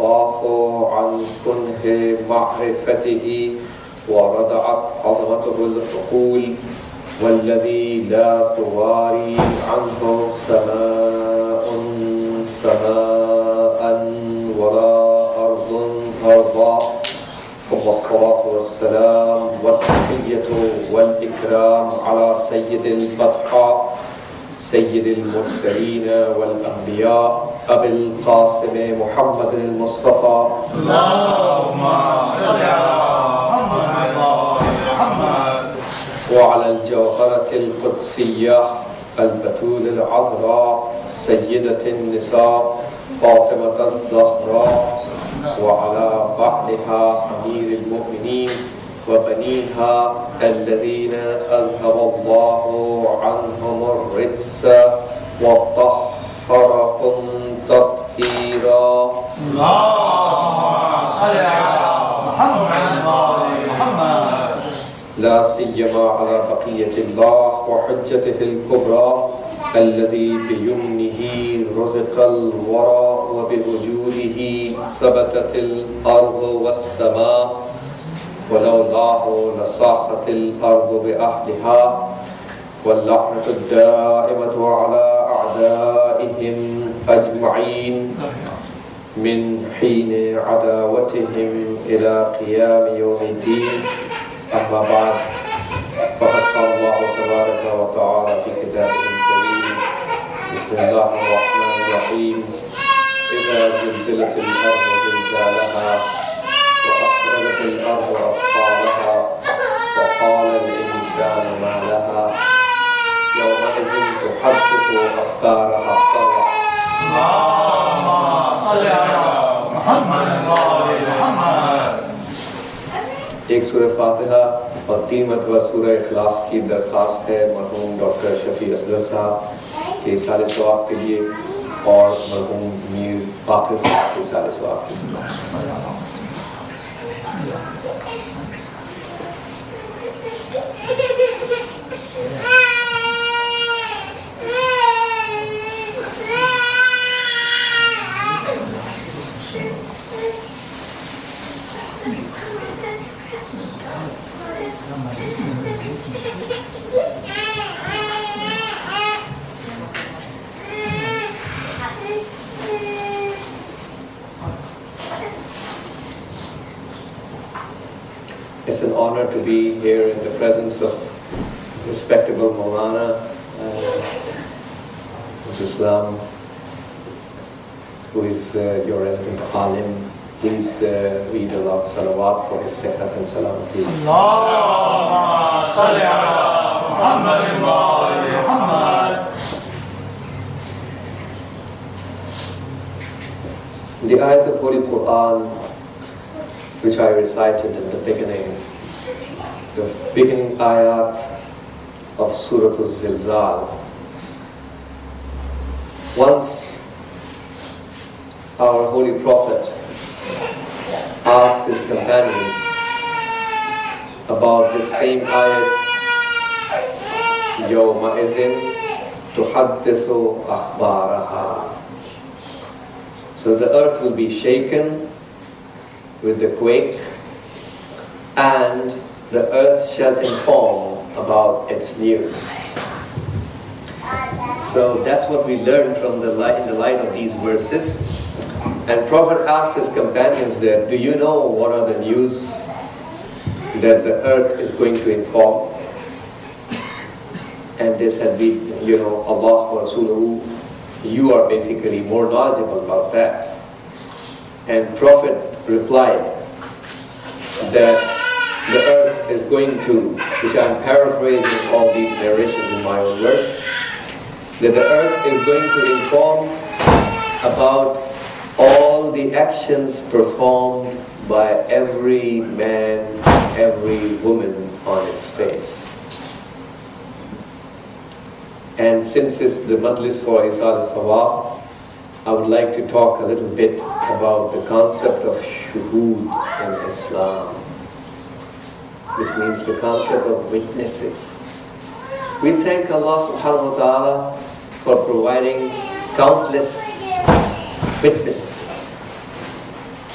تضاف عن كنه معرفته وردعت عظمته العقول، والذي لا تواري عنه سماء سماء ولا أرض أرضا. والصلاة والسلام والتحية والإكرام على سيد البطحاء سيد المرسلين والأنبياء أبي القاسم محمد المصطفى. اللهم صل على محمد وعلى الجوهرة القدسية البتول العذراء سيدة النساء فاطمة الزهراء، وعلى بعلها أمير المؤمنين وبنيها الذين أذهب الله عنهم الرجس وطهرهم تطهيرا. اللهم صل على محمد لا سيما على بقية الله وحجته الكبرى الذي بيمنه رزق الورى وبوجوده ثبتت الأرض والسماء، ولولاه لصاحت الأرض بأهلها، واللعنة الدائمة على أعدائهم أجمعين من حين عداوتهم إلى قيام يوم الدين. أما بعد، فقد قال الله تبارك وتعالى في كتابه الكريم: بسم الله الرحمن الرحيم. إذا زلزلت الأرض زلزالها وأخرجت الأرض أثقالها وقال الإنسان ما لها يومئذ تحدث أخبارها سرا. اللهم صل على محمد. एक सूरह फातिहा और 3 मरतबा सूरह इखलास की दरख्वास्त है मरहूम डॉक्टर शफी असगर साहब के साले सवाब के लिए और मरहूम मीर बाकर साहब के साले सवाब के लिए। It's an honor to be here in the presence of respectable Maulana Islam, who is your resident Alim. Please read aloud salawat for his sehat and salamati. Allahumma salli ala Muhammad. The ayat of Holy Quran, which I recited in the beginning, the beginning ayat of Surah Al-Zilzal. Once our Holy Prophet asked his companions about this same ayat, يَوْمَئِذٍ تُحَدِّثُ أَخْبَارَهَا. So the earth will be shaken with the quake, and the earth shall inform about its news. So that's what we learn from in the light of these verses. And Prophet asked his companions there, do you know what are the news that the earth is going to inform? And they said, Allah wa Rasuluhu, you are basically more knowledgeable about that. And Prophet replied that the earth is going to, which I'm paraphrasing all these narrations in my own words, that the earth is going to inform about all the actions performed by every man, every woman on its face. And since it's the majlis for Isal Sawab, I would like to talk a little bit about the concept of shuhud in Islam, which means the concept of witnesses. We thank Allah subhanahu wa ta'ala for providing countless witnesses.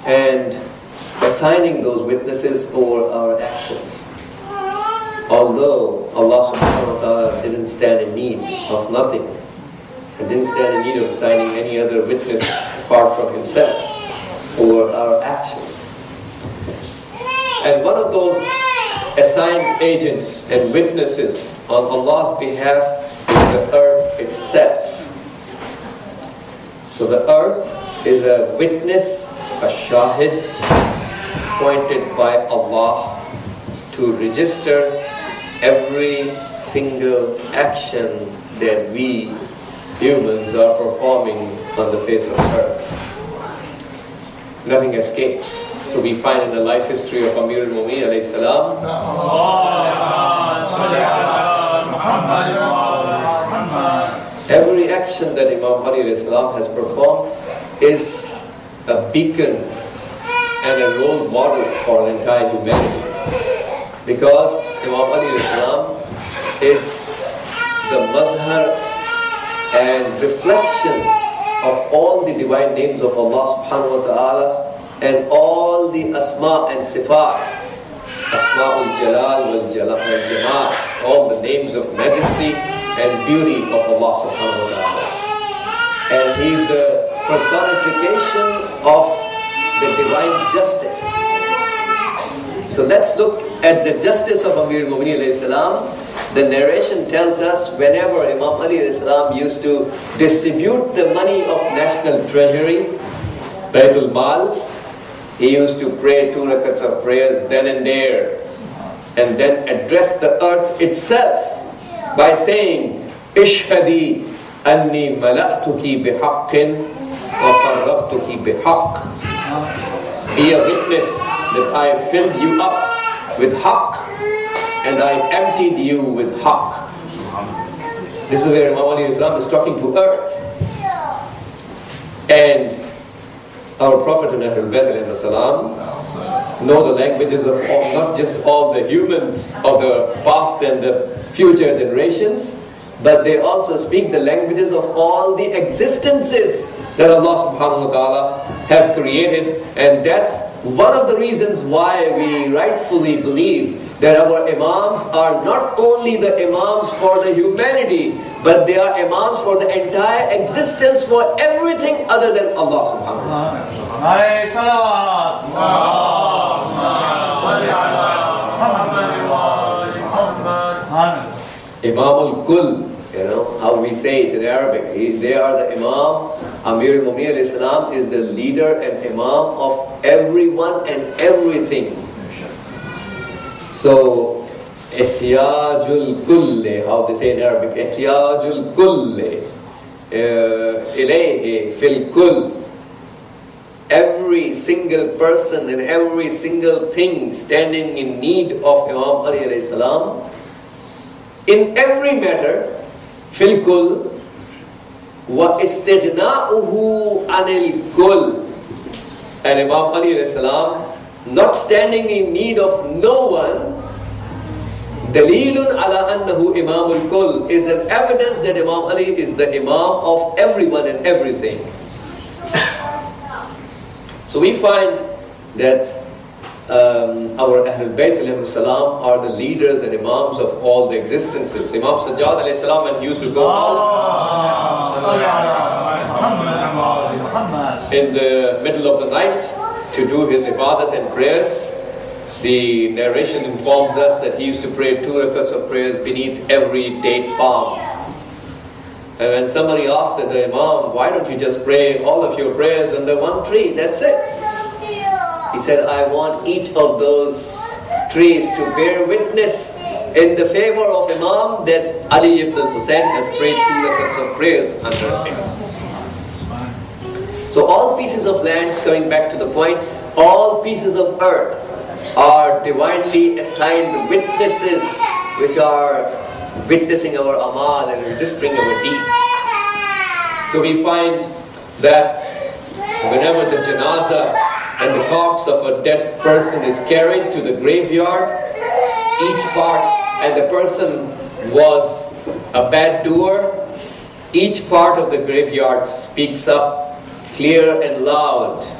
and assigning those witnesses over our actions. Although Allah subhanahu wa ta'ala didn't stand in need of nothing, and didn't stand in need of assigning any other witness apart from Himself over our actions. And one of those assigned agents and witnesses on Allah's behalf is the earth itself. So the earth is a witness, a shahid, appointed by Allah to register every single action that we humans are performing on the face of the earth. Nothing escapes. So we find in the life history of Amir al-Mu'minin alayhi salam, every action that Imam Ali alayhi salam has performed is a beacon and a role model for the entire humanity. Because Imam Ali alayhi salam is the madhar and reflection of all the divine names of Allah subhanahu wa ta'ala and all the asma and sifat, asma'ul jalal wal jamal, all the names of majesty and beauty of Allah subhanahu wa ta'ala. And He is the personification of the divine justice. So let's look at the justice of Amir al-Mu'minin alayhi salam. The narration tells us whenever Imam Ali alayhi salam used to distribute the money of national treasury, Baytul Mal, he used to pray 2 rakats of prayers then and there, and then address the earth itself by saying, Ishhadi anni mala'tuki bihaqqin wa farraghtuki bihaqq. Be a witness that I filled you up with haqq and I emptied you with haqq. This is where Imam Ali Islam is talking to earth. And our Prophet and Ahlul Bayt alayhi salam know the languages of all, not just all the humans of the past and the future generations, but they also speak the languages of all the existences that Allah subhanahu wa ta'ala have created. And that's one of the reasons why we rightfully believe that our imams are not only the imams for the humanity, but they are imams for the entire existence, for everything other than Allah subhanahu wa ta'ala. Imam al-Kull, you know, how we say it in Arabic, they are the Imam. Amir al-Mu'minin alayhi salam is the leader and Imam of everyone and everything. So, ihtiyajul kulli, how they say in Arabic, ihtiyajul kulli, ilayhi fil kull. Every single person and every single thing standing in need of Imam Ali alayhi salam, in every matter, fil kull, wa istighna'uhu anil kull. And Imam Ali alayhi salam, not standing in need of no one, dalilun ala annahu imamul kull, is an evidence that Imam Ali is the imam of everyone and everything. So we find that our Ahlul Bayt alayhi salam are the leaders and imams of all the existences. Imam Sajjad alayhi salam, when he used to go out in the middle of the night to do his ibadat and prayers, the narration informs us that he used to pray 2 rakats of prayers beneath every date palm. And when somebody asked the Imam, why don't you just pray all of your prayers under one tree, that's it. He said, I want each of those trees to bear witness in the favor of Imam that Ali ibn Hussein has prayed 2 rakats of prayers under it. So all pieces of land, coming back to the point, all pieces of earth are divinely assigned witnesses which are witnessing our amal and registering our deeds. So we find that whenever the janazah and the corpse of a dead person is carried to the graveyard, each part, and the person was a bad doer, each part of the graveyard speaks up clear and loud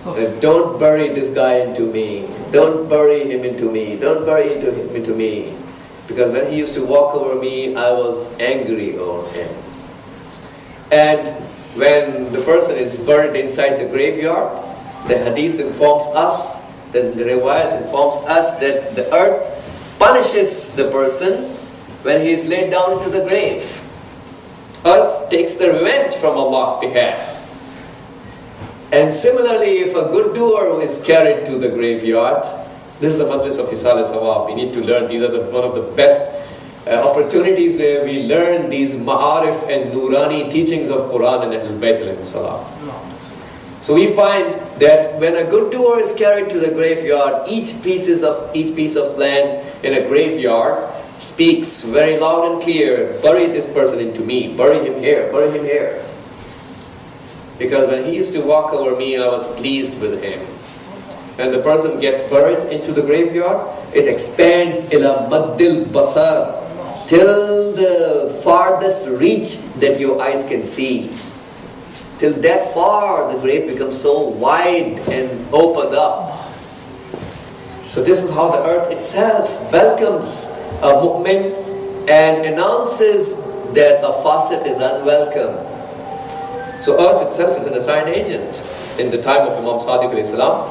Don't bury this guy into me. Don't bury him into me. Don't bury him into me. Because when he used to walk over me, I was angry on him. And when the person is buried inside the graveyard, the hadith informs us, the riwayat informs us that the earth punishes the person when he is laid down into the grave. Earth takes the revenge from Allah's behalf. And similarly, if a good doer is carried to the graveyard, this is the majlis of Hisal Sawab. We need to learn. These are one of the best opportunities where we learn these ma'arif and nurani teachings of Quran and Ahlul Bayt alayhi salam. So we find that when a good doer is carried to the graveyard, each piece of land in a graveyard speaks very loud and clear, bury this person into me, bury him here, bury him here. Because when he used to walk over me, I was pleased with him. When the person gets buried into the graveyard, it expands ila maddil basar, till the farthest reach that your eyes can see. Till that far, the grave becomes so wide and opened up. So this is how the earth itself welcomes a mu'min and announces that a fasiq is unwelcome. So earth itself is an assigned agent. In the time of Imam Sadiq alayhi salam,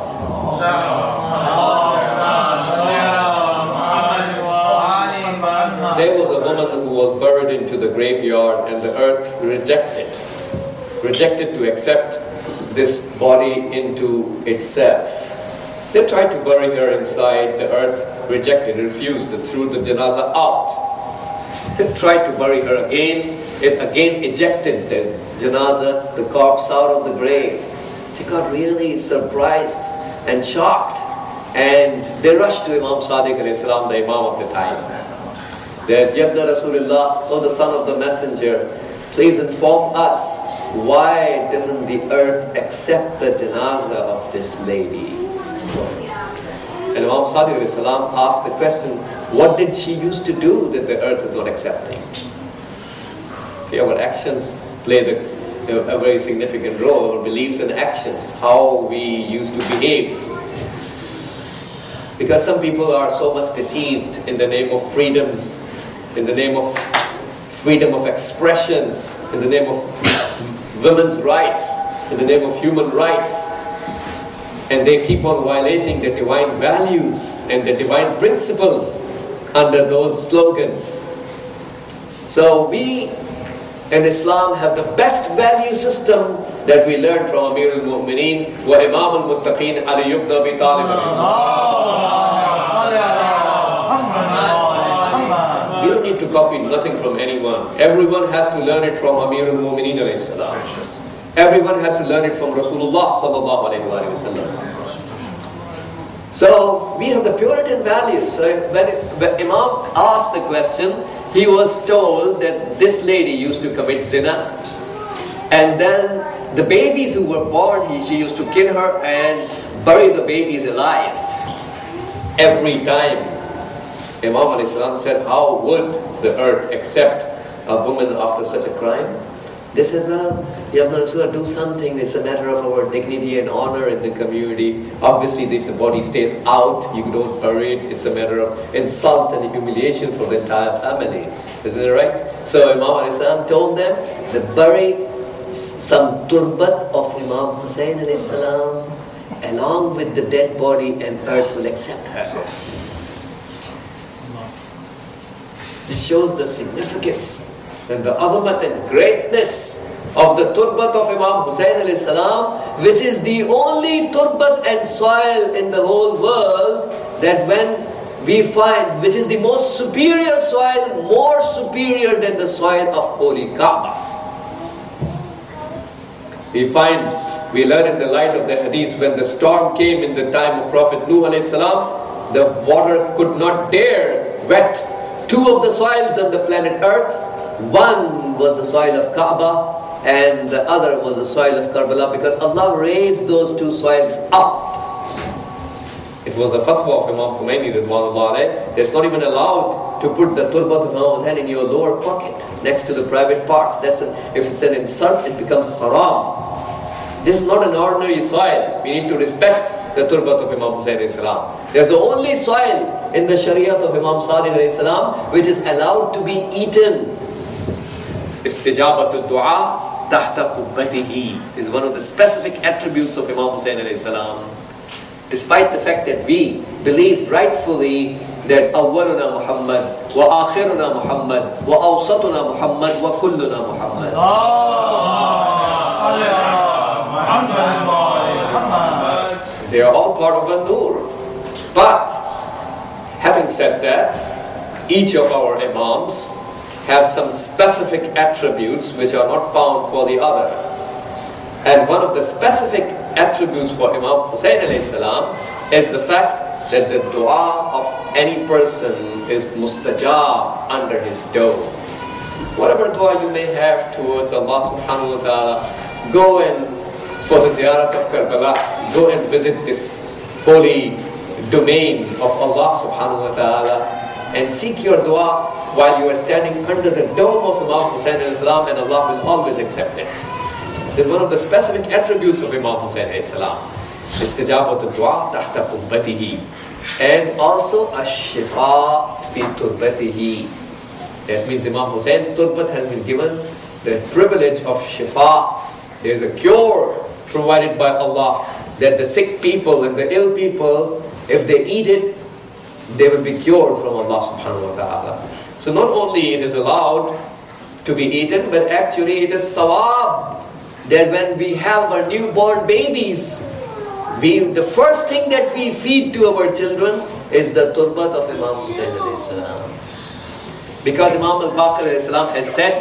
there was a woman who was buried into the graveyard, and the earth rejected to accept this body into itself. They tried to bury her inside, the earth rejected, refused, threw the janazah out. They tried to bury her again, it again ejected the janazah, the corpse out of the grave. They got really surprised and shocked, and they rushed to Imam Sadiq alayhi salam, the Imam of the time, that Yabda Rasulullah, O the son of the messenger, please inform us, why doesn't the earth accept the janazah of this lady? And Imam Sadiq alayhi salam asked the question, what did she used to do that the earth is not accepting? See, our actions play a very significant role, our beliefs and actions, how we used to behave. Because some people are so much deceived in the name of freedoms, in the name of freedom of expressions, in the name of women's rights, in the name of human rights. And they keep on violating the divine values and the divine principles under those slogans. So we in Islam have the best value system that we learned from Amir al-Mu'mineen wa Imam al-Muttaqeen Ali ibn Abi Talib. We don't need to copy nothing from anyone. Everyone has to learn it from Amir al-Mu'mineen alayhi salam. Everyone has to learn it from Rasulullah sallallahu alayhi wa sallam. So we have the Puritan values. So when Imam asked the question, he was told that this lady used to commit zina, and then the babies who were born, she used to kill her and bury the babies alive every time. Imam alayhi salam said, how would the earth accept a woman after such a crime? They said, well, Ya Ibn Rasulullah, do something. It's a matter of our dignity and honor in the community. Obviously, if the body stays out, you don't bury it. It's a matter of insult and humiliation for the entire family. Isn't it right? So Imam ﷺ told them to bury some turbat of Imam Hussain ﷺ along with the dead body, and earth will accept her. This shows the significance and the azamat and greatness of the turbat of Imam Hussain alayhi salam, which is the only turbat and soil in the whole world that when we find, which is the most superior soil, more superior than the soil of Holy Kaaba. We learn in the light of the hadith, when the storm came in the time of Prophet Nuh alayhi salam, the water could not dare wet two of the soils on the planet Earth. One was the soil of Kaaba and the other was the soil of Karbala, because Allah raised those two soils up. It was a fatwa of Imam Khomeini Ridwanullah alayh. It's not even allowed to put the turbat of Imam Hussain in your lower pocket next to the private parts. If it's an insult, it becomes haram. This is not an ordinary soil. We need to respect the turbat of Imam Hussain alayhi salam. There's the only soil in the Shariat of Imam Sadiq alayhi salam which is allowed to be eaten. Istijabatu du'a tahta qubbatihi is one of the specific attributes of Imam Hussain alayhi salam. Despite the fact that we believe rightfully that awwaluna Muhammad wa akhiruna Muhammad wa awsatuna Muhammad wa kulluna Muhammad. They are all part of An-Nur. But having said that, each of our Imams have some specific attributes which are not found for the other. And one of the specific attributes for Imam Hussain alayhi salam is the fact that the dua of any person is mustajab under his dome. Whatever dua you may have towards Allah subhanahu wa ta'ala, go and for the ziyarat of Karbala, go and visit this holy domain of Allah subhanahu wa ta'ala and seek your dua while you are standing under the dome of Imam Hussain alayhi salam, and Allah will always accept it. This is one of the specific attributes of Imam Hussain alayhi salam. Istijabatu du'a tahta qubbatihi. And also ash-shifa fi turbatihi. That means Imam Hussein's turbat has been given the privilege of shifa. There is a cure provided by Allah that the sick people and the ill people, if they eat it, they will be cured from Allah subhanahu wa ta'ala. So not only it is allowed to be eaten, but actually it is sawab that when we have our newborn babies, the first thing that we feed to our children is the turbat of Imam Hussain alayhi salam. Because Imam al-Baqir alayhi salam has said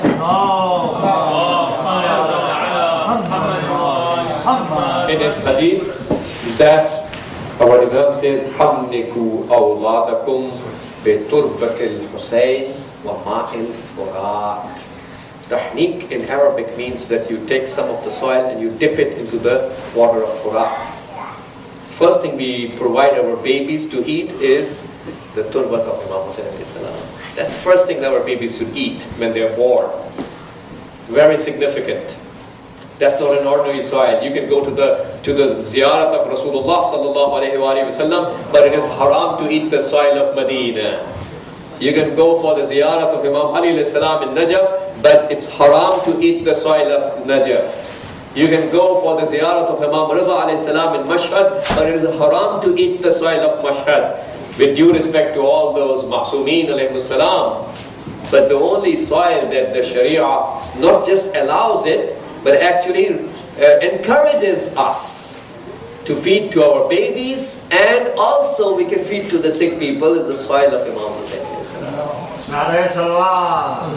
in his hadith that our Imam says, حَنِّكُوا أَوْلَادَكُمْ بِتُرْبَةِ الْحُسَيْنِ وَمَاءِ الْفُرَاتِ. Tahniq in Arabic means that you take some of the soil and you dip it into the water of Furat. First thing we provide our babies to eat is the turbat of Imam Hussain alayhi salam. That's the first thing that our babies should eat when they are born. It's very significant. That's not an ordinary soil. You can go to the ziyarat of Rasulullah sallallahu alayhi wa sallam, but it is haram to eat the soil of Medina. You can go for the ziyarat of Imam Ali alayhi salam in Najaf, but it's haram to eat the soil of Najaf. You can go for the ziyarat of Imam Raza alayhi salam in Mashhad, but it is haram to eat the soil of Mashhad. With due respect to all those Ma'sumeen alayhi salam. But the only soil that the Sharia not just allows it, but actually encourages us to feed to our babies, and also we can feed to the sick people, is the soil of Imam Hussain alayhi salam.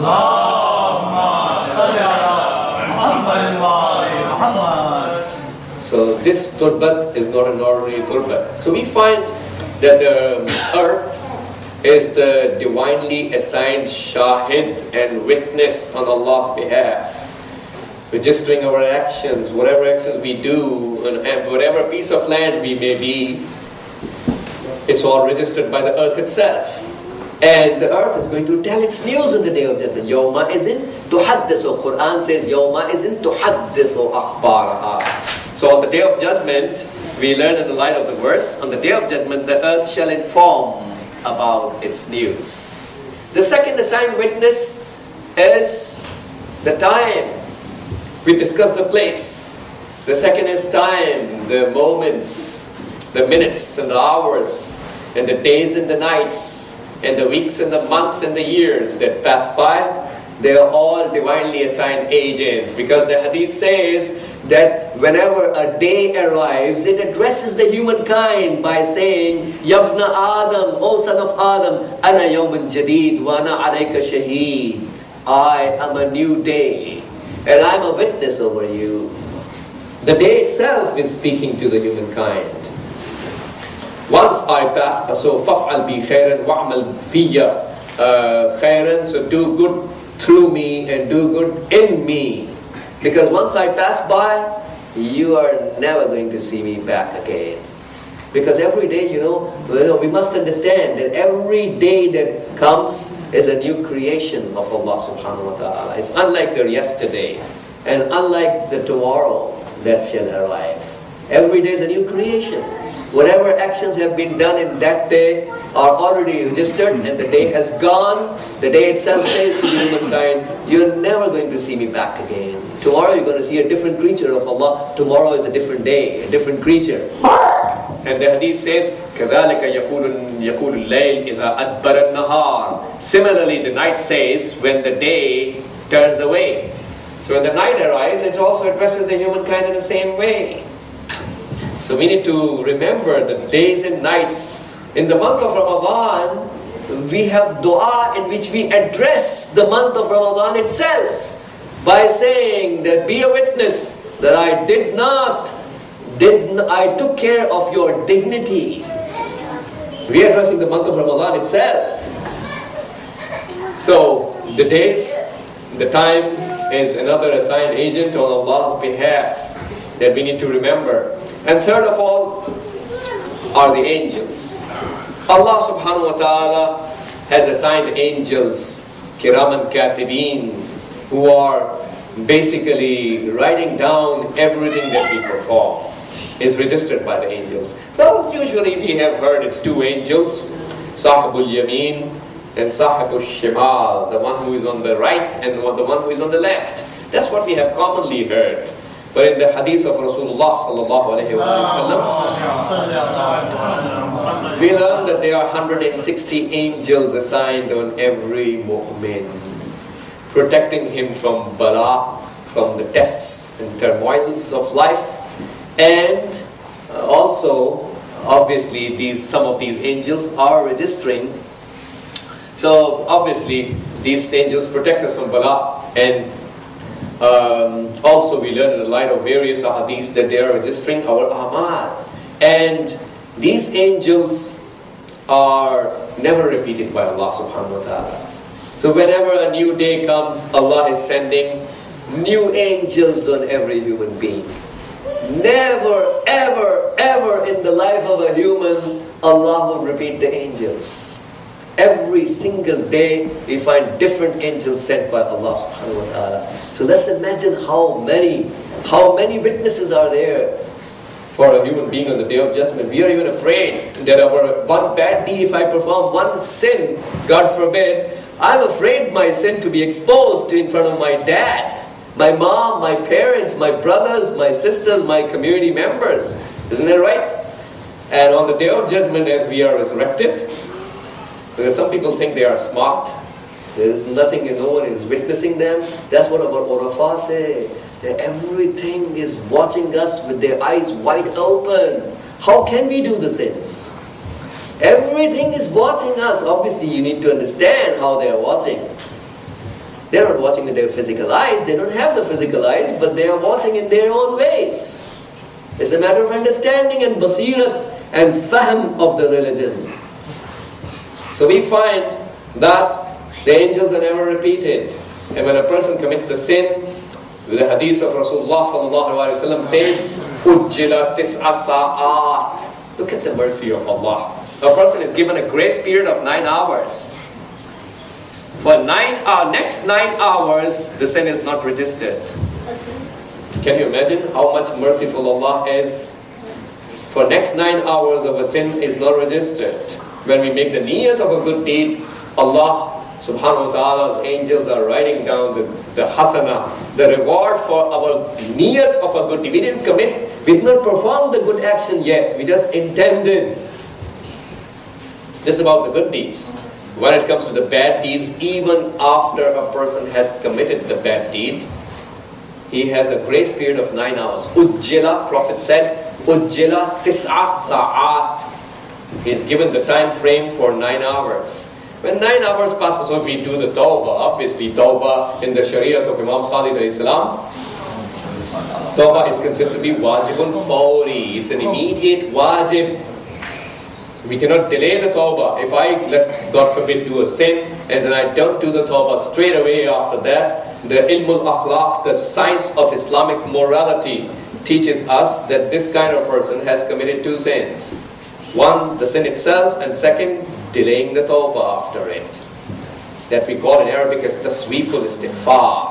So this turbat is not an ordinary turbat. So we find that the earth is the divinely assigned shahid and witness on Allah's behalf, registering our actions, whatever actions we do, and whatever piece of land we may be, it's all registered by the earth itself. And the earth is going to tell its news on the day of judgment. Yawma izin tuhaddisu. Quran says, Yawma izin tuhaddisu akhbaraha. So on the day of judgment, we learn in the light of the verse, on the day of judgment, the earth shall inform about its news. The second assigned witness is the time. We discussed the place. The second is time, the moments, the minutes and the hours, and the days and the nights, and the weeks and the months and the years that pass by. They are all divinely assigned agents, because the hadith says that whenever a day arrives, it addresses the humankind by saying, Yabna Adam, O son of Adam, Ana yawmun jadid wa ana alayka shaheed. I am a new day, and I am a witness over you. The day itself is speaking to the humankind. Once I pass, so faf'al bi khairan wa'mal fiyya khairan, so do good through me and do good in me. Because once I pass by, you are never going to see me back again. Because every day, we must understand that every day that comes is a new creation of Allah subhanahu wa ta'ala. It's unlike the yesterday and unlike the tomorrow. that shall arrive. Every day is a new creation. Whatever actions have been done in that day are already registered, and the day has gone. The day itself says to the humankind, you're never going to see me back again. Tomorrow you're going to see a different creature of Allah. Tomorrow is a different day, a different creature. And the hadith says, كَذَلِكَ يَقُولُ اللَّيْلِ إِذَا أَدْبَرَ النَّهَارِ. Similarly, the night says when the day turns away. So when the night arrives, it also addresses the humankind in the same way. So we need to remember the days and nights. In the month of Ramadan, we have dua in which we address the month of Ramadan itself by saying that be a witness that I took care of your dignity. We are addressing the month of Ramadan itself. So the days, the time is another assigned agent on Allah's behalf that we need to remember. And third of all are the angels. Allah subhanahu wa ta'ala has assigned angels, kiraman katibin, who are basically writing down everything that we perform. Is registered by the angels. Well, usually we have heard it's two angels, Sahibul Yameen and Sahibul Shimal, the one who is on the right and the one who is on the left. That's what we have commonly heard. But in the hadith of Rasulullah sallallahu alaihi wasallam, we learn that there are 160 angels assigned on every mu'min, protecting him from bala, from the tests and turmoils of life. And also, obviously, some of these angels are registering. So, obviously, these angels protect us from bala. And also, we learn in the light of various ahadiths that they are registering our amal. And these angels are never repeated by Allah subhanahu wa ta'ala. So, whenever a new day comes, Allah is sending new angels on every human being. Never, ever, ever in the life of a human, Allah will repeat the angels. Every single day, we find different angels sent by Allah subhanahu wa ta'ala. So let's imagine how many witnesses are there for a human being on the Day of Judgment. We are even afraid that our one bad deed, if I perform one sin, God forbid, I'm afraid my sin to be exposed in front of my dad, my mom, my parents, my brothers, my sisters, my community members. Isn't that right? And on the Day of Judgment, as we are resurrected, because some people think they are smart, there is nothing and no one is witnessing them. That's what our Urafah say. That everything is watching us with their eyes wide open. How can we do the sins? Everything is watching us. Obviously, you need to understand how they are watching. They're not watching with their physical eyes. They don't have the physical eyes, but they are watching in their own ways. It's a matter of understanding and basirat and fahm of the religion. So we find that the angels are never repeated. And when a person commits the sin, the hadith of Rasulullah sallallahu alaihi wasallam says, "Ujjila tis'a sa'at." Look at the mercy of Allah. A person is given a grace period of 9 hours. For next 9 hours, the sin is not registered. Can you imagine how much merciful Allah is? For next 9 hours of a sin is not registered. When we make the niyat of a good deed, Allah subhanahu wa ta'ala's angels are writing down the hasana, the reward for our niyat of a good deed. We didn't commit, we did not perform the good action yet. We just intended. This is about the good deeds. When it comes to the bad deeds, even after a person has committed the bad deed, he has a grace period of 9 hours. Ujjila, Prophet said, Ujjila tis'a sa'at. He is given the time frame for 9 hours. When 9 hours passes, so we do the tawbah. Obviously, tawbah in the Sharia of Imam Sadiq alayhi salam, tawbah is considered to be wajibun fawri. It's an immediate wajib. So we cannot delay the tawbah. If I, God forbid, do a sin, and then I don't do the tawbah straight away after that, the ilmul akhlaq, the science of Islamic morality, teaches us that this kind of person has committed 2 sins. One, the sin itself, and second, delaying the tawbah after it. That we call in Arabic as tasweeful istighfar.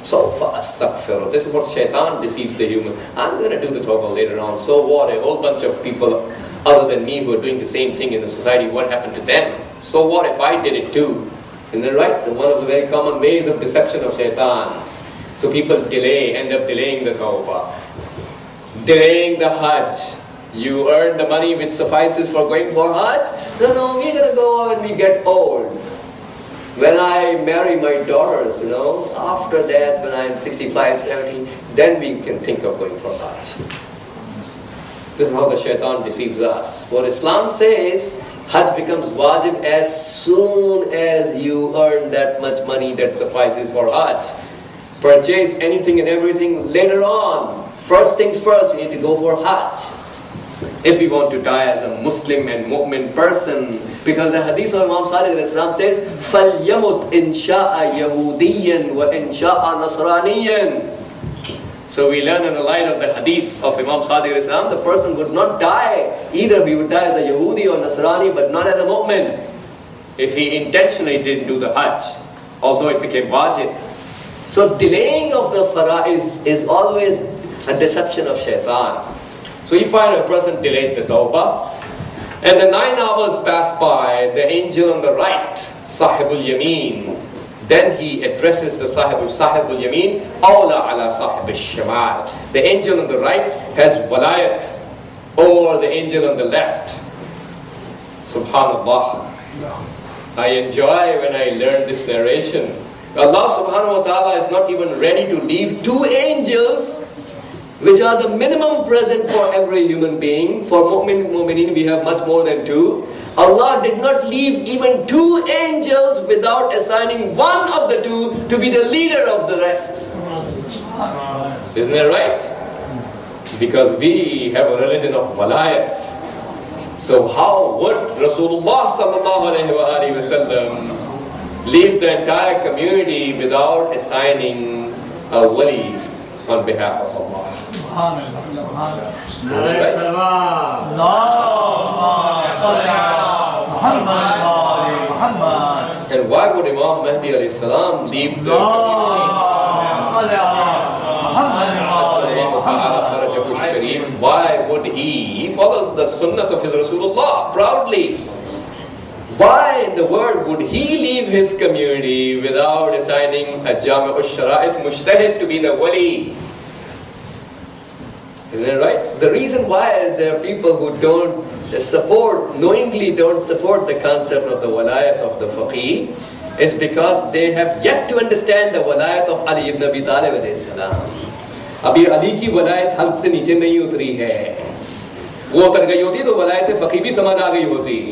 So astaghfirullah. This is what shaitan deceives the human. I'm going to do the tawbah later on. So what? A whole bunch of people other than me who are doing the same thing in the society, what happened to them? So what if I did it too? Isn't that right? One of the very common ways of deception of shaitan. So people end up delaying the tawbah. Delaying the hajj. You earn the money which suffices for going for hajj? No, we're going to go when we get old. When I marry my daughters, after that, when I'm 65, 70, then we can think of going for hajj. This is how the shaitan deceives us. What Islam says, hajj becomes wajib as soon as you earn that much money that suffices for hajj. Purchase anything and everything later on. First things first, you need to go for hajj. If we want to die as a Muslim and mu'min person, because the hadith of Imam Sadiq al-Islam says, فَلْيَمُتْ إِنْ شَاءَ يَهُودِيًّا وَإِنْ شَاءَ نَصْرَانِيًّا. So we learn in the light of the hadith of Imam Sadiq al-Islam, the person would not die. Either he would die as a Yahudi or Nasrani, but not as a mu'min. If he intentionally didn't do the hajj, although it became wajib. So delaying of the fara'is is always a deception of shaitan. So you find a person delayed the tawbah, and the 9 hours pass by, the angel on the right, Sahibul Yameen, then he addresses the Sahibul Yameen, Awla ala Sahib al-Shamal. The angel on the right has walayat over the angel on the left. Subhanallah. I enjoy when I learn this narration. Allah subhanahu wa ta'ala is not even ready to leave 2 angels, which are the minimum present for every human being. For mu'mineen we have much more than 2. Allah did not leave even 2 angels without assigning one of the 2 to be the leader of the rest. Isn't that right? Because we have a religion of walayat. So how would Rasulullah sallallahu alayhi wa sallam leave the entire community without assigning a wali on behalf of Allah? And why would Imam Mahdi alayhi salam leave the community? Why would he follows the sunnah of his Rasulullah proudly. Why in the world would he leave his community without assigning a Jami' al-Shara'it Mujtahid to be the wali? Isn't that right? The reason why there are people who knowingly don't support the concept of the walayat of the faqih is because they have yet to understand the walayat of Ali ibn Abi Talib alayhi salam. Abhi Ali ki walayat halq se niche nahi utri hai. वो उतर गई होती तो वलायत फकीह भी समझ आ गई होती.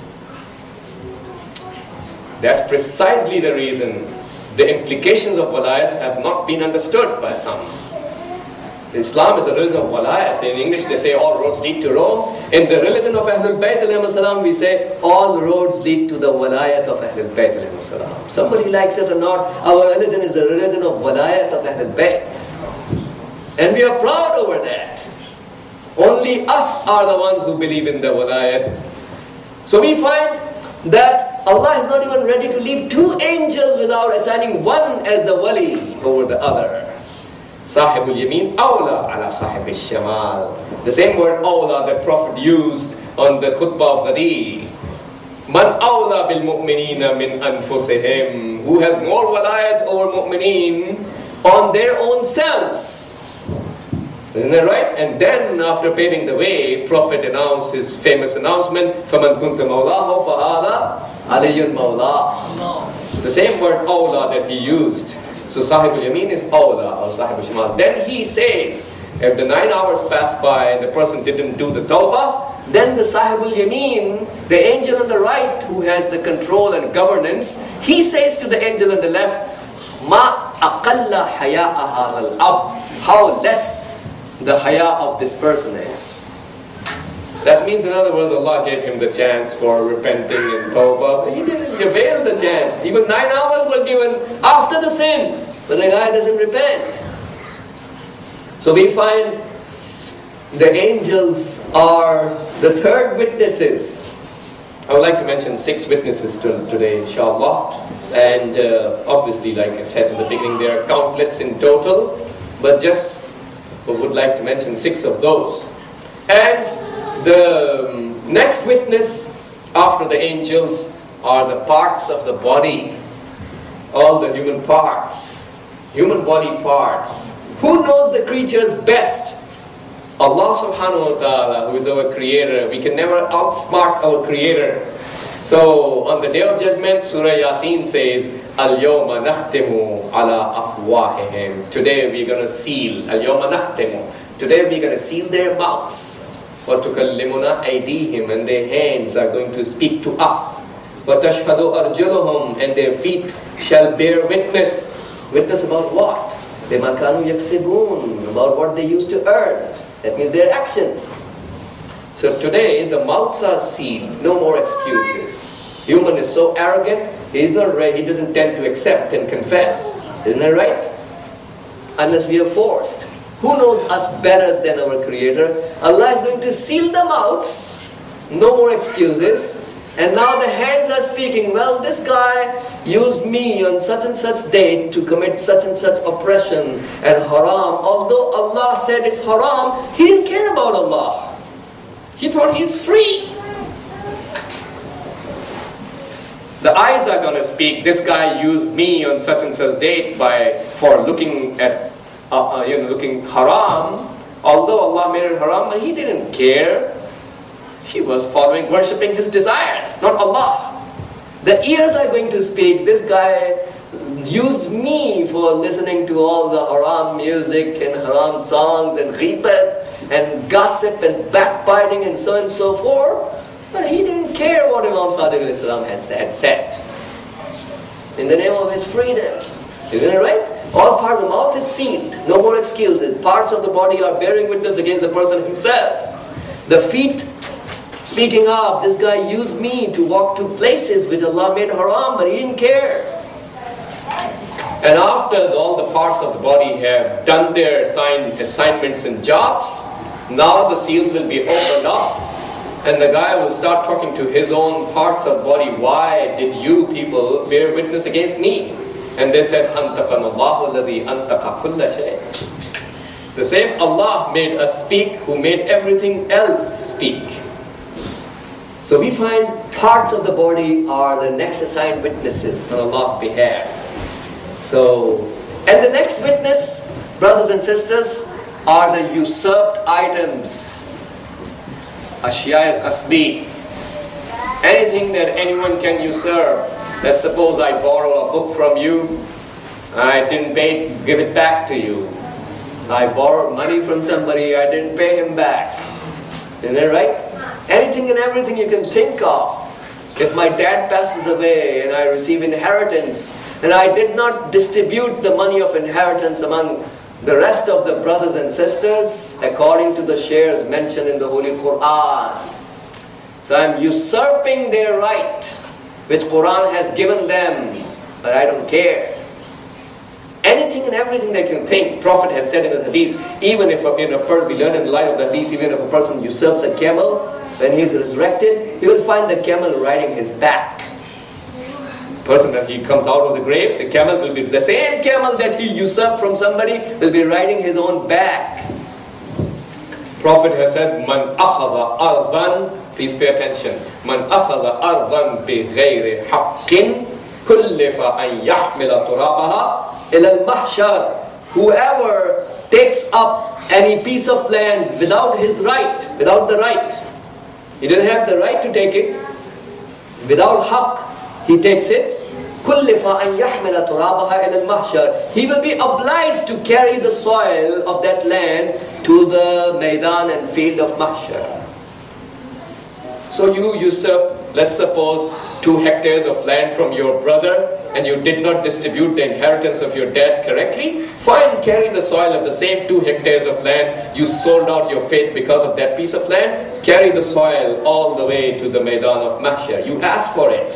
That's precisely the reason the implications of walayat have not been understood by some. Islam is a religion of walayat. In English they say all roads lead to Rome. In the religion of Ahlul Bayt alayhi salam we say all roads lead to the walayat of Ahlul Bayt alayhi salam. Somebody likes it or not, our religion is a religion of walayat of Ahlul Bayt. And we are proud over that. Only us are the ones who believe in the walayat. So we find that Allah is not even ready to leave 2 angels without assigning one as the wali over the other. Sahibul Yameen, awla ala sahib al-shamal. The same word awla that Prophet used on the khutbah of Nadir. Man awla bil mu'minina min anfusihim. Who has more walayat over mu'mineen on their own selves. Isn't that right? And then after paving the way, Prophet announced his famous announcement, فَمَنْ كُنْتَ مَوْلَاهُ فَهَذَا عَلِيٌّ مَوْلَاهُ. The same word awla that he used. So Sahib al-Yameen is awla or Sahib al-Shamal. Then he says, if the 9 hours pass by and the person didn't do the tawbah, then the Sahib al-Yameen, the angel on the right who has the control and governance, he says to the angel on the left, مَا أَقَلَّ حَيَاءَ هَذَا الْأَبْدِ. How less the haya of this person is. That means, in other words, Allah gave him the chance for repenting and tawbah. He didn't avail the chance. Even 9 hours were given after the sin, but the guy doesn't repent. So we find the angels are the 3rd witnesses. I would like to mention 6 witnesses today, inshallah. And obviously, like I said in the beginning, there are countless in total, but just would like to mention 6 of those. And the next witness after the angels are the parts of the body, all the human parts, human body parts. Who knows the creatures best? Allah subhanahu wa ta'ala, who is our creator. We can never outsmart our creator. So on the day of judgment, Surah Yasin says, Al-yawma nakhtimu ala afwahihim. Today we're going to seal. Al-yawma nakhtimu. Today we're going to seal their mouths. Wa tukallimuna aydihim, and their hands are going to speak to us. Wa tashhadu arjuluhum, and their feet shall bear witness. Witness about what? Bima kanu yaksibun, about what they used to earn. That means their actions. So today the mouths are sealed, no more excuses. Human is so arrogant, he doesn't tend to accept and confess. Isn't that right? Unless we are forced. Who knows us better than our Creator? Allah is going to seal the mouths, no more excuses. And now the hands are speaking, well, this guy used me on such and such date to commit such and such oppression and haram. Although Allah said it's haram, he didn't care about Allah. He thought he's free. The eyes are going to speak, this guy used me on such and such date for looking at, looking haram. Although Allah made it haram, but he didn't care. He was worshipping his desires, not Allah. The ears are going to speak, this guy used me for listening to all the haram music and haram songs and ghibat and gossip and backbiting and so on and so forth. But he didn't care what Imam Sadiq al-Islam has said. In the name of his freedom. Isn't it right? All part of the mouth is sealed. No more excuses. Parts of the body are bearing witness against the person himself. The feet speaking up, this guy used me to walk to places which Allah made haram, but he didn't care. And after all the parts of the body have done their assignments and jobs, now the seals will be opened up. And the guy will start talking to his own parts of the body. Why did you people bear witness against me? And they said, أَنْتَقَنَ اللَّهُ الَّذِي أَنْتَقَ كُلَّ شَيْءٍ. The same Allah made us speak, who made everything else speak. So we find parts of the body are the next assigned witnesses on Allah's behalf. So, and the next witness, brothers and sisters, are the usurped items. Ashya al-Khasbi. Anything that anyone can usurp. Let's suppose I borrow a book from you, I didn't give it back to you. I borrowed money from somebody, I didn't pay him back. Isn't that right? Anything and everything you can think of. If my dad passes away and I receive inheritance, and I did not distribute the money of inheritance among the rest of the brothers and sisters according to the shares mentioned in the Holy Quran. So I'm usurping their right, which Quran has given them, but I don't care. Anything and everything that you can think, Prophet has said in the Hadith, even if we learn in the light of the Hadith, even if a person usurps a camel, when he is resurrected, he will find the camel riding his back. The person that he comes out of the grave, the camel will be the same camel that he usurped from somebody, will be riding his own back. Prophet has said, Man akhadha ardan, please pay attention, Man akhadha ardan bi ghayri haqqin, kullifa an yahmila turabaha ila al-mahshar. Whoever takes up any piece of land without his right, without the right, he doesn't have the right to take it, without haqq, he takes it, كُلِّفَ أَنْ يَحْمِلَ تُرَابَهَا إِلَى الْمَحْشَرِ. He will be obliged to carry the soil of that land to the Maidan and field of Mahshar. So you usurp, let's suppose, 2 hectares of land from your brother, and you did not distribute the inheritance of your dad correctly. Fine, carry the soil of the same 2 hectares of land. You sold out your faith because of that piece of land. Carry the soil all the way to the Maidan of Mahshar. You asked for it.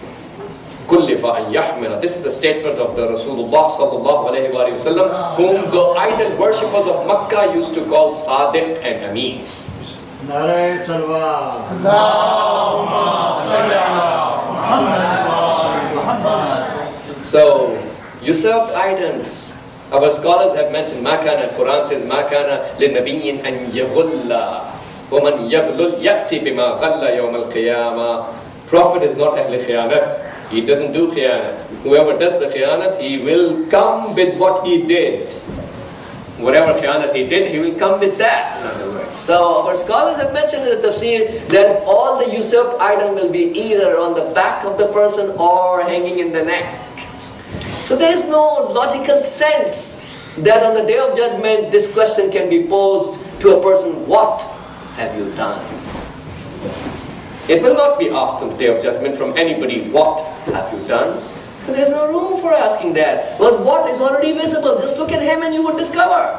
This is the statement of the Rasulullah sallallahu alayhi wa sallam, whom the idol worshippers of Makkah used to call Sadiq and Amin. Nare Salwa. So, usurped items. Our scholars have mentioned Makana. Quran says Makana لِنَبِيٍّ أَن يَغُلَّ وَمَنْ يَغْلُلْ يَأْتِ بِمَا غَلَّ يَوْمَ الْقِيَامَةِ. Prophet is not Ahl Khiyanat. He doesn't do khiyanat. Whoever does the khiyanat, he will come with what he did. Whatever khiyanat he did, he will come with that, in other words. So our scholars have mentioned in the tafsir that all the usurped item will be either on the back of the person or hanging in the neck. So there is no logical sense that on the Day of Judgment this question can be posed to a person, what have you done? It will not be asked on the Day of Judgment from anybody, what have you done? So there's no room for asking that. But what is already visible? Just look at him and you would discover.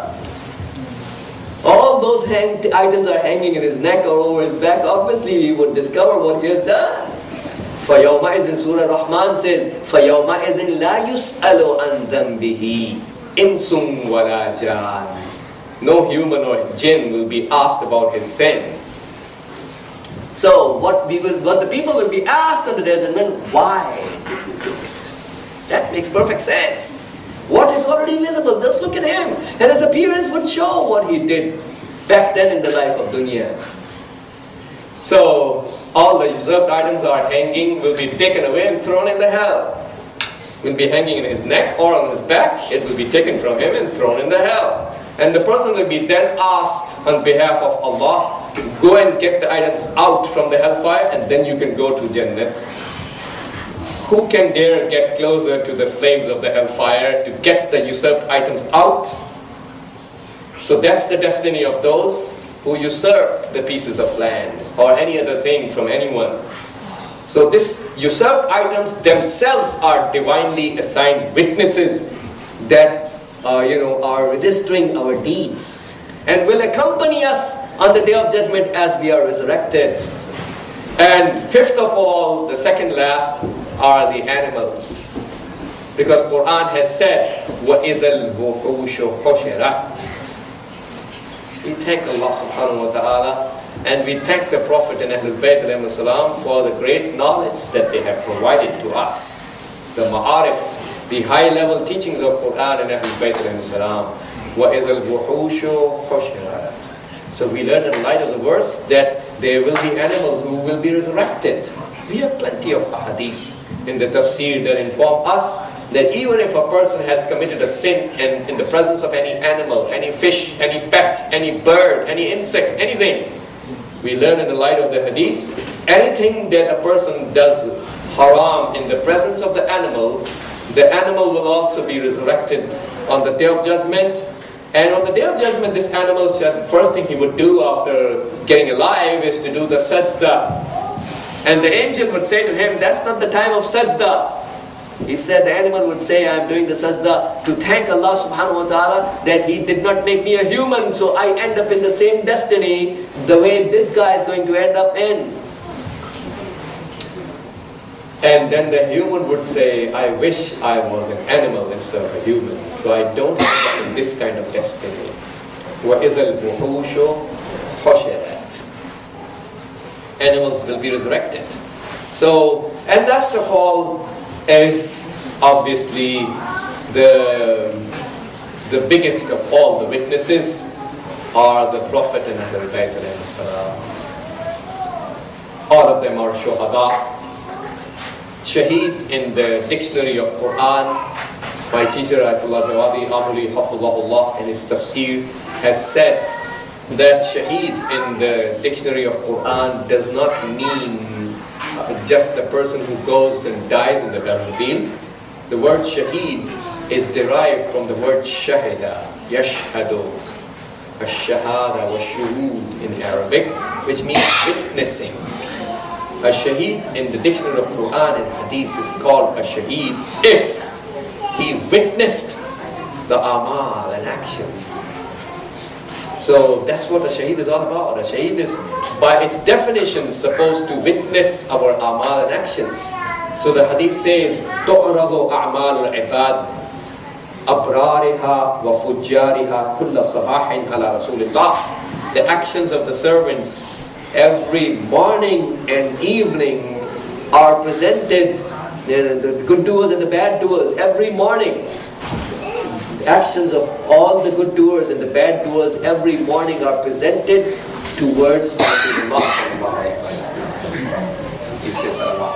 All those items are hanging in his neck or over his back. Obviously, we would discover what he has done. فَيَوْمَئِذٍ Surah Rahman says, فَيَوْمَئِذٍ لَا يُسْأَلُ عَنْ ذَنْبِهِ إِنسٌ وَلَا جَانٌ. No human or jinn will be asked about his sin. So what the people will be asked on the Day of Judgment, why did you do it? That makes perfect sense. What is already visible? Just look at him. And his appearance would show what he did back then in the life of dunya. So all the usurped items are hanging, will be taken away and thrown in the hell. Will be hanging in his neck or on his back. It will be taken from him and thrown in the hell. And the person will be then asked on behalf of Allah, go and get the items out from the hellfire and then you can go to Jannat. Who can dare get closer to the flames of the hellfire to get the usurped items out? So that's the destiny of those who usurp the pieces of land or any other thing from anyone. So these usurped items themselves are divinely assigned witnesses that are registering our deeds and will accompany us on the Day of Judgment as we are resurrected. And fifth of all, the second last, are the animals. Because Quran has said, وَإِذَا الْوُحُوشُ حُشِرَتْ. We thank Allah subhanahu wa ta'ala and we thank the Prophet and Ahlul Bayt alayhi salam for the great knowledge that they have provided to us. The ma'arif, the high-level teachings of Quran and Ahlul Bayt alayhi salam. وَإِذَا الْوُحُوشُ حُشِرَتْ. So we learn in light of the verse that there will be animals who will be resurrected. We have plenty of ahadith in the tafsir that inform us that even if a person has committed a sin and in the presence of any animal, any fish, any pet, any bird, any insect, anything, we learn in the light of the hadith, anything that a person does haram in the presence of the animal will also be resurrected on the Day of Judgment. And on the Day of Judgment, this animal said, first thing he would do after getting alive is to do the sajda. And the angel would say to him, that's not the time of sajda. He said, the animal would say, I'm doing the sajda to thank Allah subhanahu wa ta'ala that He did not make me a human, so I end up in the same destiny the way this guy is going to end up in. And then the human would say, I wish I was an animal instead of a human, so I don't end up in this kind of destiny. وَإِذَا الْوُحُوشُ حُشِرَتْ. Animals will be resurrected. So, and last of all is obviously the biggest of all the witnesses are the Prophet and Ahlul Bayt alayhi salam. All of them are shuhada. Shaheed in the dictionary of Quran, my teacher Ayatollah Jawadi Amuli Hafizahullah in his tafsir has said that Shaheed in the dictionary of Quran does not mean just the person who goes and dies in the battlefield. The word Shaheed is derived from the word Shahida, Yashhadu, Ash-Shahada wa Shuhud in Arabic, which means witnessing. A shaheed in the dictionary of Quran and Hadith is called a shaheed if he witnessed the amal and actions. So that's what a shaheed is all about. A shaheed is, by its definition, supposed to witness our amal and actions. So the Hadith says, تُعْرَضُ أَعْمَالُ الْعِبَادِ أَبْرَارِهَا وَفُجَّارِهَا كُلَّ صَبَاحٍ عَلَى رَسُولِ اللَّهِ. The actions of the servants every morning and evening are presented The good doers and the bad doers every morning. The actions of all the good doers and the bad doers every morning are presented towards Rasulullah sallallahu alaihi wasallam. He says, Allah.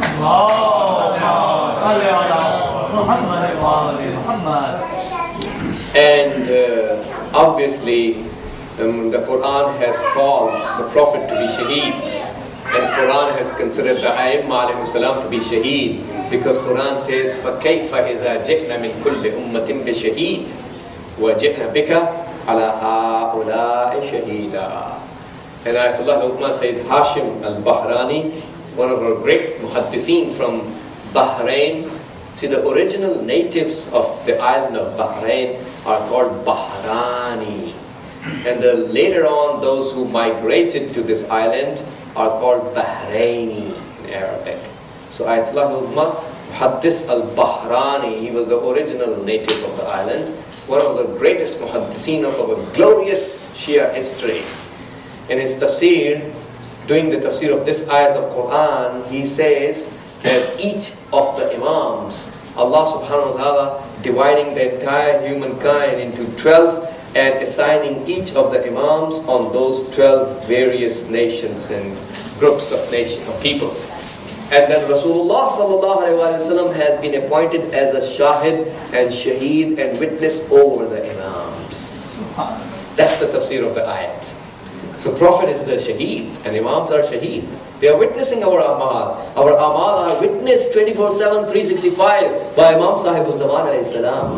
And obviously, the Quran has called the Prophet to be shaheed. And Quran has considered the A'immah alayhi salam to be shaheed. Because Quran says, فَكَيْفَ إِذَا جِئْنَا مِنْ كُلِّ أُمَّةٍ بِشَهِيدٍ وَجِئْنَا بِكَ عَلَىٰ هَؤُلَاءِ شَهِيدًا. And Ayatollah Uthman Sayyid Hashim al-Bahrani, one of our great muhaddiseen from Bahrain. See, the original natives of the island of Bahrain are called Bahrani. And later on, those who migrated to this island are called Bahraini in Arabic. So Ayatollah Uthman Muhaddis al-Bahrani, he was the original native of the island, one of the greatest muhaddiseen of our glorious Shia history. In his tafsir, doing the tafsir of this ayat of Quran, he says that each of the imams, Allah subhanahu wa ta'ala dividing the entire humankind into 12 and assigning each of the imams on those 12 various nations and groups of people. And then Rasulullah sallallahu alaihi wasallam has been appointed as a shahid and shaheed and witness over the imams. That's the tafsir of the ayat. So Prophet is the shaheed and imams are shaheed. They are witnessing our amal. Our amal are witnessed 24/7, 365 by Imam Sahibul Zaman alayhi salam.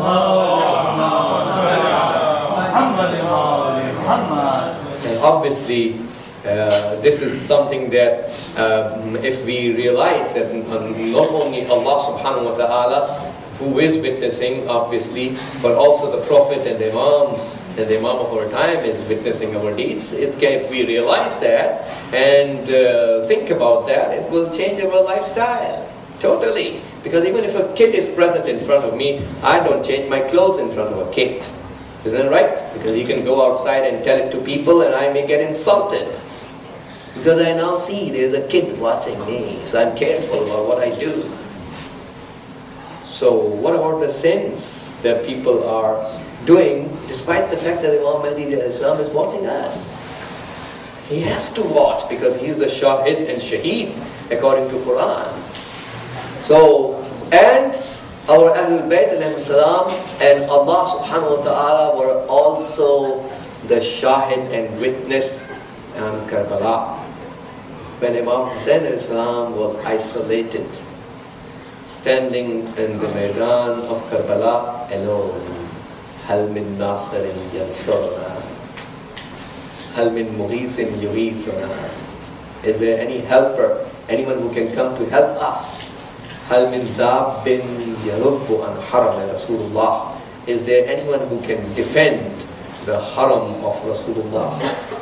And obviously, this is something that if we realize that not only Allah subhanahu wa ta'ala who is witnessing obviously, but also the Prophet and the Imams and the Imam of our time is witnessing our deeds. If we realize that and think about that, it will change our lifestyle totally. Because even if a kid is present in front of me, I don't change my clothes in front of a kid. Isn't that right? Because you can go outside and tell it to people and I may get insulted. Because I now see there's a kid watching me, so I'm careful about what I do. So what about the sins that people are doing despite the fact that Imam Mahdi Islam is watching us? He has to watch because he is the shahid and shaheed according to Quran. So, and our Ahlul Bayt alayhi salam and Allah subhanahu wa ta'ala were also the shahid and witness on Karbala. When Imam Hussain alayhi salam was isolated, standing in the Maidan of Karbala alone. Hal min nasirin yansurna, hal min mughisin yughithuna. Is there any helper, anyone who can come to help us? Hal min dabbin yarubbu an haram Rasulullah. Is there anyone who can defend the haram of Rasulullah?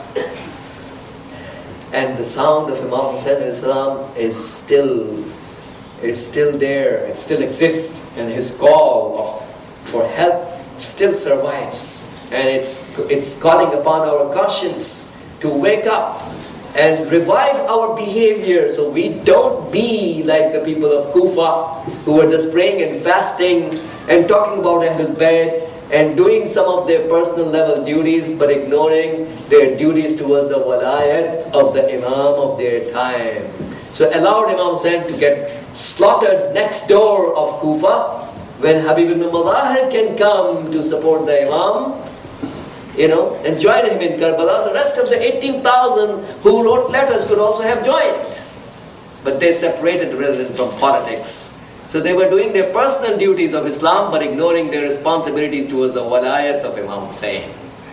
And the sound of Imam Hussain is still there, it still exists, and his call for help still survives, and it's calling upon our conscience to wake up and revive our behavior so we don't be like the people of Kufa who were just praying and fasting and talking about Ahlul Bayt and doing some of their personal level duties but ignoring their duties towards the walayat of the Imam of their time. So allowed Imam Hussain to get slaughtered next door of Kufa when Habib ibn Madahir can come to support the Imam, and join him in Karbala. The rest of the 18,000 who wrote letters could also have joined. But they separated religion from politics. So they were doing their personal duties of Islam but ignoring their responsibilities towards the walayat of Imam Hussain.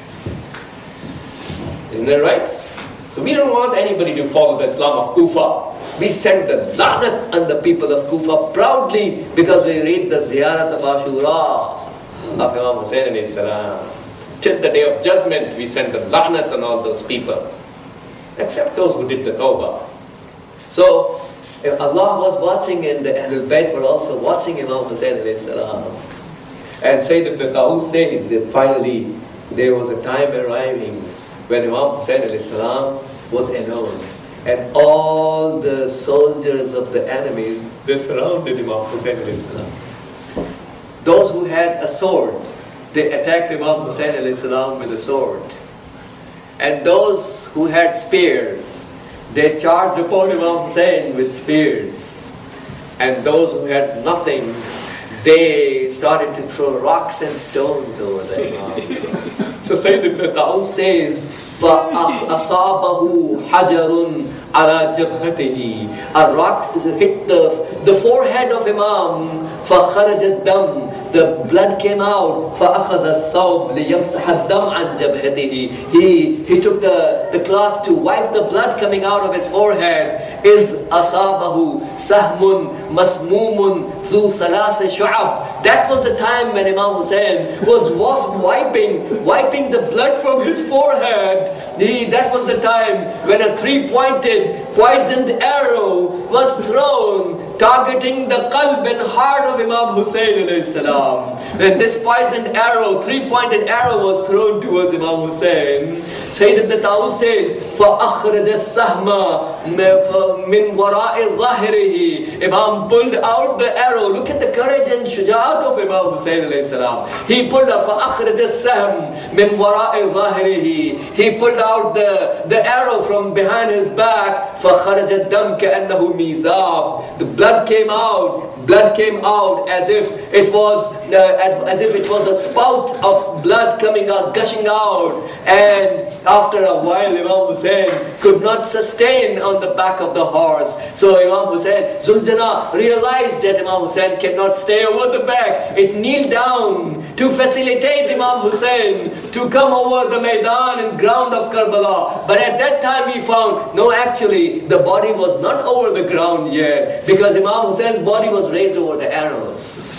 Isn't that right? So we don't want anybody to follow the Islam of Kufa. We send the la'nat on the people of Kufa proudly because we read the ziyarat of Ashura of Imam Hussain alayhi salam. Till the day of judgment we send the la'nat on all those people. Except those who did the tawbah. So Allah was watching and the Ahlul Bayt were also watching Imam Hussain alayhi salam. And Sayyid ibn Taus says that finally there was a time arriving when Imam Hussain alayhi salam was alone. and all the soldiers of the enemies, they surrounded Imam Hussain alayhi salam. Those who had a sword, they attacked Imam Hussain alayhi salam with a sword. And those who had spears, they charged upon Imam Hussain with spears. And those who had nothing, they started to throw rocks and stones over the Imam. So Sayyid ibn Taus says, فَأَصَابَهُ حَجَرٌ عَلَى جَبْهَتِهِ. A rock hit the forehead of Imam. فَخَرَجَ الدَّمُ. The blood came out. فَأَخَذَ الثَّوْبَ لِيَمْسَحَ الدَّمْ عَنْ جَبْهَتِهِ. He took the cloth to wipe the blood coming out of his forehead. إِذْ أَصَابَهُ سَهْمٌ مَسْمُومٌ ذُو ثَلَاثِ شُعَبٍ. That was the time when Imam Hussain was wiping the blood from his forehead. That was the time when a three-pointed poisoned arrow was thrown, targeting the qalb and heart of Imam Hussain alayhi salam. When this poisoned arrow, three-pointed arrow was thrown towards Imam Hussain, Sayyid ibn Taus says, فَأَخْرَجَ السَّهْمَ مِنْ وَرَاءِ ظَهْرِهِ. Imam pulled out the arrow. Look at the courage and shuja'at of Imam Hussain alayhi salam. He pulled out, فَأَخْرَجَ السَّهْمَ مِنْ وَرَاءِ ظَهْرِهِ. He pulled out the arrow from behind his back. فَخَرَجَ الدَّمْ كَأَنَّهُ مِيزَابٌ. The blood came out as if it was a spout of blood coming out, gushing out. And after a while, Imam Hussain could not sustain on the back of the horse. So Imam Hussain, Zuljana realized that Imam Hussain cannot stay over the back. It kneeled down to facilitate Imam Hussain to come over the Maidan and ground of Karbala. But at that time he found, no, actually the body was not over the ground yet, because Imam Hussein's body was raised over the arrows.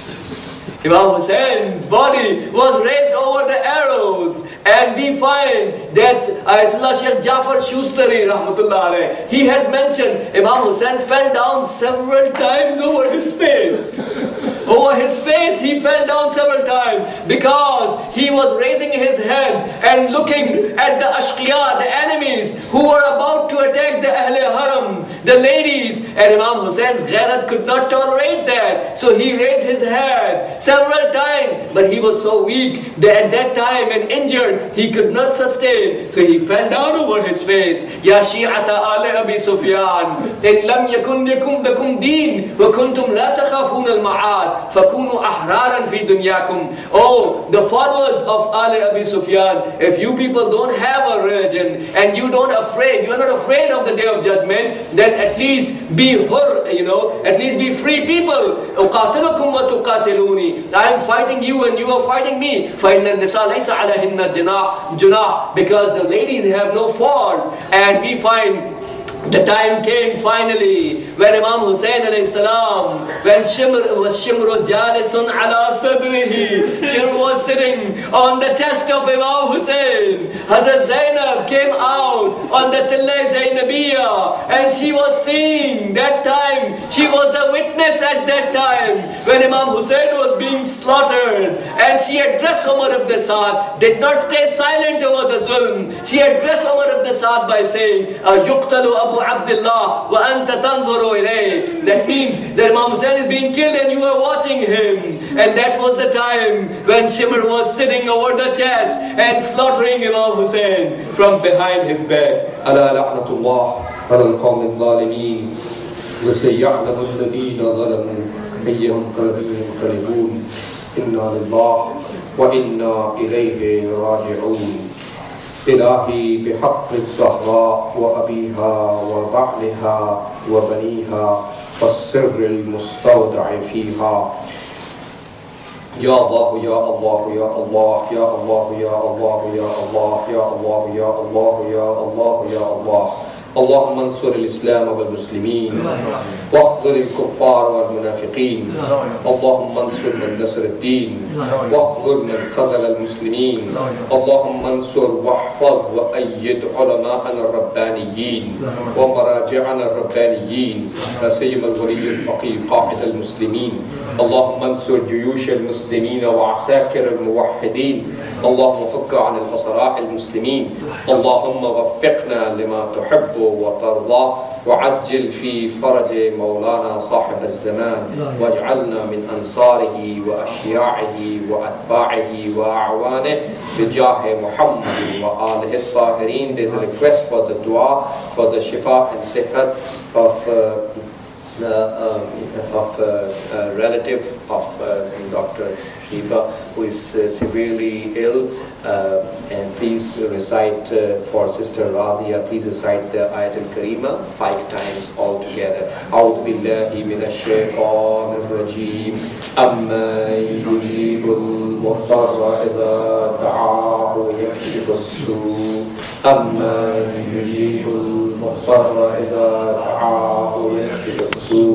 Imam Hussein's body was raised over the arrows. And we find that Ayatollah Shaykh Jafar Shustari rahmatullah alayh, he has mentioned Imam Hussain fell down several times over his face. Over his face he fell down several times because he was raising his head and looking at the ashqiya, the enemies who were about to attack the Ahle Haram, the ladies. And Imam Hussein's ghairat could not tolerate that. So he raised his head several times, but he was so weak that at that time and injured, he could not sustain. So he fell down over his face. Ya Shi'ata Ali Abi Sufyan, in lam yakun lakum deen, wa kuntum la takhafun al-ma'ad, fakunu ahraran fi dunyakum. Oh, the followers of Ali Abi Sufyan, if you people don't have a religion and you are not afraid of the day of judgment, then at least be hur, at least be free people. Uqatilukum wa tuqatiluni. I am fighting you and you are fighting me. فَإِنَّ النِّسَاءَ لَيْسَ عَلَيْهِنَّ جُنَاحٌ. Because the ladies have no fault. And we find the time came finally when Imam Hussain alayhi salam, when Shimru jalisun ala sadrihi, Shimr was sitting on the chest of Imam Hussain. Hazrat Zainab came out on the Tilla Zainabiyya, and she was seeing that time. She was a witness at that time when Imam Hussain was being slaughtered, and she addressed Umar ibn Saad, did not stay silent over the zulm. She addressed Umar ibn Saad by saying, yuqtalu Abu Abdullah wa anta tanzuru ilayh. That means that Imam Hussain is being killed and you are watching him. And that was the time when Shimr was sitting over the chest and slaughtering Imam Hussain from behind his bed. Ala la'natullah ala al-qawm al-zalimin wa sayya'lamu alladhina zalamu ayyahum qalbin qalibun. Inna lillah wa inna ilayhi raji'un. إلهي بحق الزهراء وأبيها وبعلها وبنيها والسر المستودع فيها. يا الله يا الله يا الله يا الله يا الله يا الله يا الله يا الله يا الله يا الله. اللهم انصر الإسلام والمسلمين واخذل الكفار والمنافقين. اللهم انصر من نصر الدين واخذل من خذل المسلمين. اللهم انصر واحفظ وأيد علماءنا الربانيين ومراجعنا الربانيين، لا سيما الولي الفقيه قائد المسلمين. اللهم انصر جيوش المسلمين وعساكر الموحدين. اللهم فك عن الأسراء المسلمين. اللهم وفقنا لما تحب وترضى وعجل في فرج مولانا صاحب الزمان واجعلنا من أنصاره وأشياعه وأتباعه وأعوانه بجاه محمد وآله الطاهرين. There's a request for the dua for the shifa and sihat of a relative of Dr. Shiba who is severely ill, and please recite for Sister Razia, please recite the Ayat al-Karima 5 times all together. أعوذ بالله من الشيطان الرجيم أما يجيب المضطر إذا دعاه ويكشف السوء أما يجيب المضطر إذا دعاه ويكشف السوء